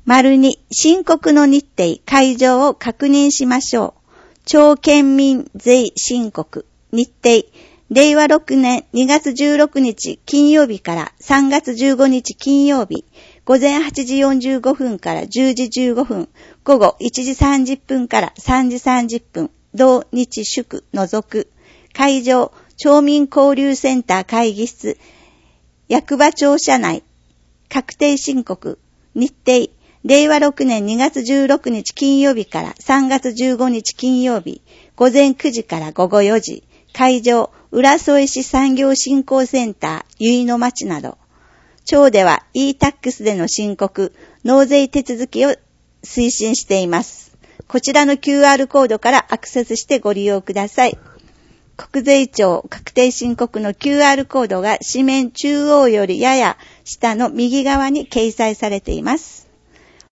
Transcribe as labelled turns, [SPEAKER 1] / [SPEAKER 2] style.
[SPEAKER 1] 2、申告の日程、開場を確認しましょう。町県民税申告、日程、令和6年2月16日金曜日から3月15日金曜日、午前8時45分から10時15分、午後1時30分から3時30分、同日祝除く、会場、町民交流センター会議室、役場庁舎内、確定申告、日程、令和6年2月16日金曜日から3月15日金曜日、午前9時から午後4時、会場、浦添市産業振興センター、結野町など、町では e-tax での申告、納税手続きを推進しています。こちらの QR コードからアクセスしてご利用ください。国税庁確定申告の QR コードが紙面中央よりやや下の右側に掲載されています。